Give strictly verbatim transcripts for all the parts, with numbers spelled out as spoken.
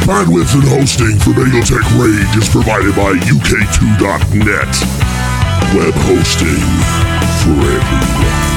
Bandwidth and hosting for BagelTech Rage is provided by U K two dot net. Web hosting for everyone.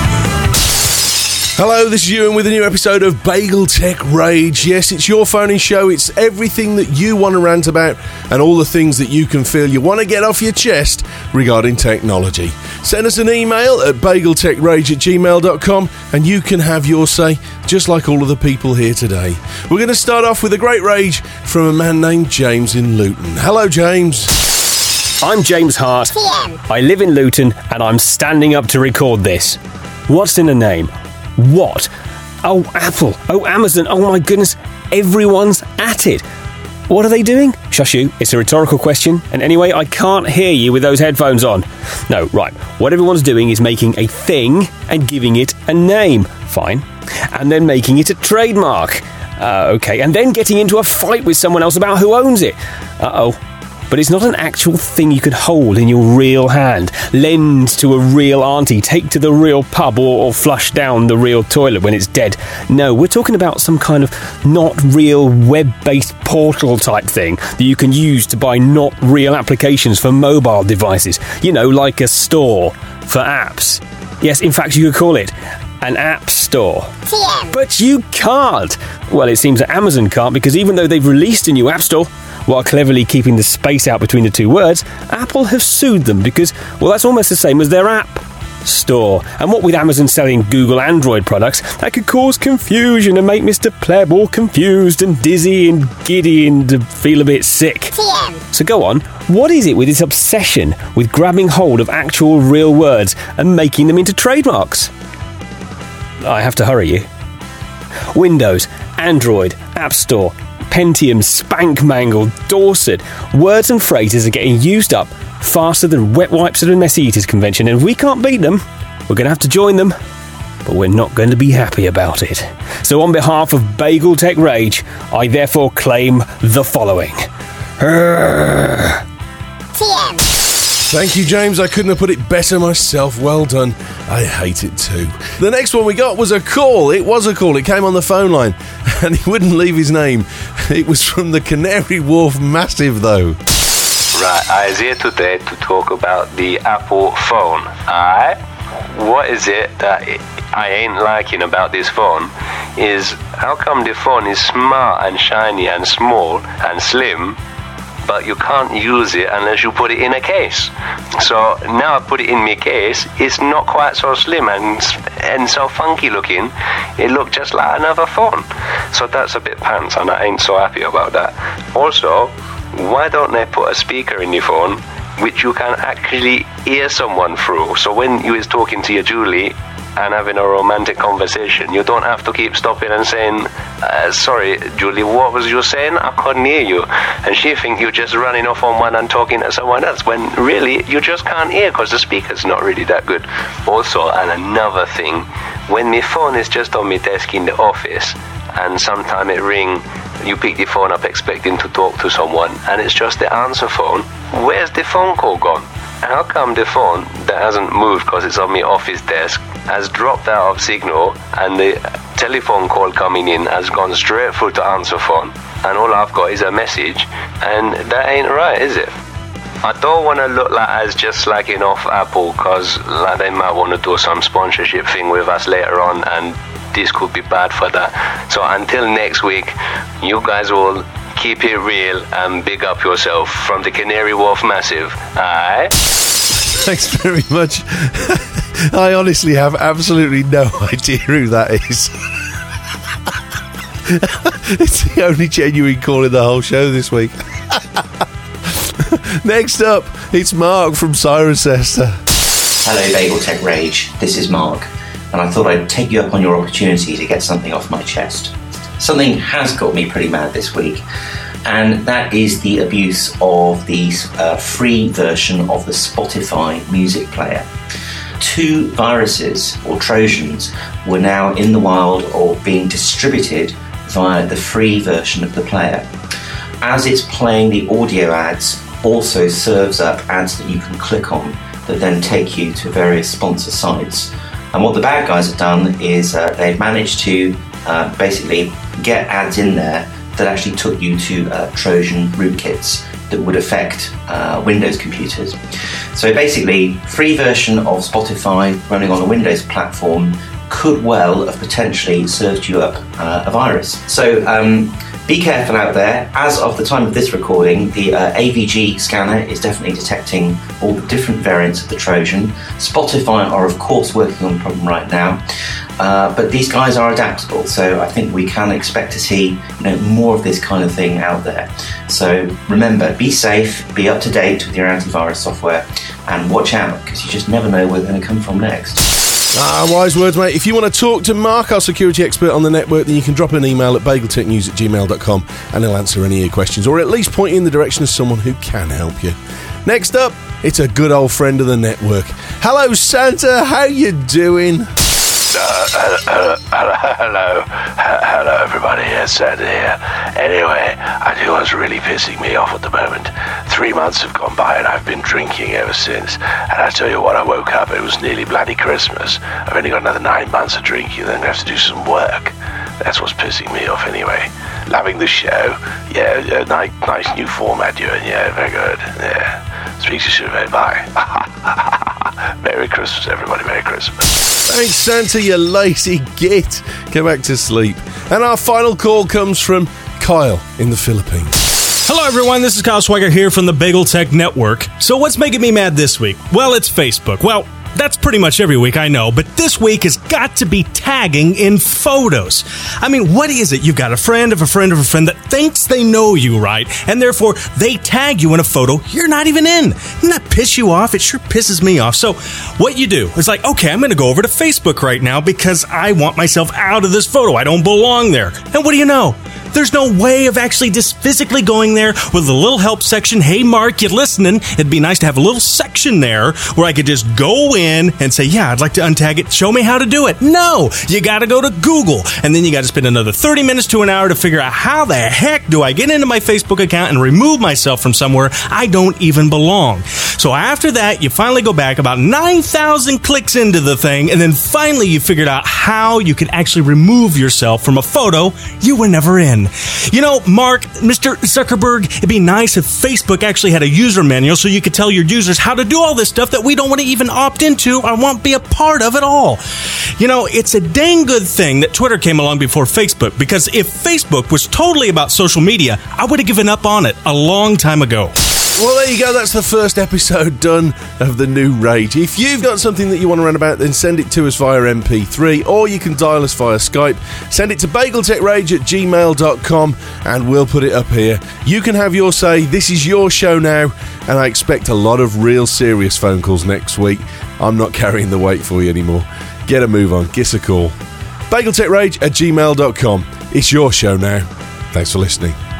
Hello, this is Ewan with a new episode of BagelTech Rage. Yes, it's your phoning show. It's everything that you want to rant about and all the things that you can feel you want to get off your chest regarding technology. Send us an email at bageltechrage at gmail dot com and you can have your say, just like all of the people here today. We're going to start off with a great rage from a man named James in Luton. Hello, James. I'm James Hart. I live in Luton and I'm standing up to record this. What's in a name? What? Oh, Apple. Oh, Amazon. Oh, my goodness. Everyone's at it. What are they doing? Shush you. It's a rhetorical question. And anyway, I can't hear you with those headphones on. No, right. What everyone's doing is making a thing and giving it a name. Fine. And then making it a trademark. Uh, okay. And then getting into a fight with someone else about who owns it. Uh-oh. But it's not an actual thing you can hold in your real hand, lend to a real auntie, take to the real pub, or, or flush down the real toilet when it's dead. No, we're talking about some kind of not real web-based portal type thing that you can use to buy not real applications for mobile devices. You know, like a store for apps. Yes, in fact, you could call it an app store. T M. But you can't. Well, it seems that Amazon can't, because even though they've released a new app store, while cleverly keeping the space out between the two words, Apple have sued them because, well, that's almost the same as their app store. And what with Amazon selling Google Android products, that could cause confusion and make Mister Pleb all confused and dizzy and giddy and feel a bit sick. T M. So go on, what is it with this obsession with grabbing hold of actual real words and making them into trademarks? I have to hurry you. Windows, Android, App Store, Pentium, Spank Mangle, Dorset. Words and phrases are getting used up faster than wet wipes at a Messy Eaters convention, and if we can't beat them, we're going to have to join them. But we're not going to be happy about it. So on behalf of BagelTech Rage, I therefore claim the following. T M. Thank you, James. I couldn't have put it better myself. Well done. I hate it too. The next one we got was a call. It was a call. It came on the phone line, and he wouldn't leave his name. It was from the Canary Wharf Massive, though. Right, I was here today to talk about the Apple phone. Alright? What is it that I ain't liking about this phone is how come the phone is smart and shiny and small and slim, but you can't use it unless you put it in a case. So now I put it in my case, it's not quite so slim and and so funky looking. It looked just like another phone. So that's a bit pants, and I ain't so happy about that. Also, why don't they put a speaker in your phone which you can actually hear someone through? So when you is talking to your Julie and having a romantic conversation, you don't have to keep stopping and saying, uh, sorry, Julie, what was you saying? I couldn't hear you. And she think you're just running off on one and talking to someone else, when really you just can't hear because the speaker's not really that good. Also, and another thing, when my phone is just on my desk in the office and sometime it ring, you pick the phone up expecting to talk to someone and it's just the answer phone, where's the phone call gone? How come the phone that hasn't moved because it's on my office desk has dropped out of signal and the telephone call coming in has gone straight through to answer phone and all I've got is a message, and that ain't right, is it? I don't want to look like I was just slacking off Apple because like, they might want to do some sponsorship thing with us later on, and this could be bad for that. So until next week, you guys will keep it real and big up yourself from the Canary Wharf Massive. Alright? Thanks very much. I honestly have absolutely no idea who that is. It's the only genuine call in the whole show this week. Next up, it's Mark from Cirencester. Hello, BagelTech Rage. This is Mark, and I thought I'd take you up on your opportunity to get something off my chest. Something has got me pretty mad this week, and that is the abuse of the uh, free version of the Spotify music player. Two viruses, or Trojans, were now in the wild or being distributed via the free version of the player. As it's playing the audio ads, also serves up ads that you can click on that then take you to various sponsor sites. And what the bad guys have done is uh, they've managed to uh, basically get ads in there that actually took you to uh, Trojan rootkits that would affect uh, Windows computers. So basically, free version of Spotify running on a Windows platform could well have potentially served you up uh, a virus. So um, be careful out there. As of the time of this recording, the uh, A V G scanner is definitely detecting all the different variants of the Trojan. Spotify are of course working on the problem right now, uh, but these guys are adaptable, so I think we can expect to see you know more of this kind of thing out there. So remember, be safe, be up to date with your antivirus software, and watch out, because you just never know where they're going to come from next. Ah, wise words, mate. If you want to talk to Mark, our security expert on the network, then you can drop an email at bageltechnews at gmail dot com and he'll answer any of your questions, or at least point you in the direction of someone who can help you. Next up, it's a good old friend of the network. Hello, Santa. How you doing? Uh, uh, uh, hello, hello everybody, it's Santa here. Anyway, I tell you what's really pissing me off at the moment. Three months have gone by and I've been drinking ever since. And I tell you what, I woke up, it was nearly bloody Christmas. I've only got another nine months of drinking, then I have to do some work. That's what's pissing me off anyway. Loving the show. Yeah, yeah nice, nice new format you're in. Yeah, very good. Yeah. Speak to you soon, mate. Bye. Merry Christmas, everybody. Merry Christmas. Thanks, Santa, you lazy git. Go back to sleep. And our final call comes from Kyle in the Philippines. Hello, everyone. This is Kyle Swagger here from the Bagel Tech Network. So what's making me mad this week? Well, it's Facebook. Well, that's pretty much every week, I know, but this week has got to be tagging in photos. I mean, what is it? You've got a friend of a friend of a friend that thinks they know you, right? And therefore, they tag you in a photo you're not even in. Doesn't that piss you off? It sure pisses me off. So what you do is like, okay, I'm going to go over to Facebook right now because I want myself out of this photo. I don't belong there. And what do you know? There's no way of actually just physically going there with a little help section. Hey, Mark, you listening? It'd be nice to have a little section there where I could just go in and say, yeah, I'd like to untag it. Show me how to do it. No, you got to go to Google. And then you got to spend another thirty minutes to an hour to figure out how the heck do I get into my Facebook account and remove myself from somewhere I don't even belong. So after that, you finally go back about nine thousand clicks into the thing, and then finally you figured out how you could actually remove yourself from a photo you were never in. You know, Mark, Mister Zuckerberg, it'd be nice if Facebook actually had a user manual so you could tell your users how to do all this stuff that we don't want to even opt into or want to be a part of at all. You know, it's a dang good thing that Twitter came along before Facebook, because if Facebook was totally about social media, I would have given up on it a long time ago. Well, there you go. That's the first episode done of the new Rage. If you've got something that you want to rant about, then send it to us via M P three, or you can dial us via Skype. Send it to bageltechrage at gmail dot com and we'll put it up here. You can have your say. This is your show now, and I expect a lot of real serious phone calls next week. I'm not carrying the weight for you anymore. Get a move on. Give us a call. bageltechrage at gmail dot com. It's your show now. Thanks for listening.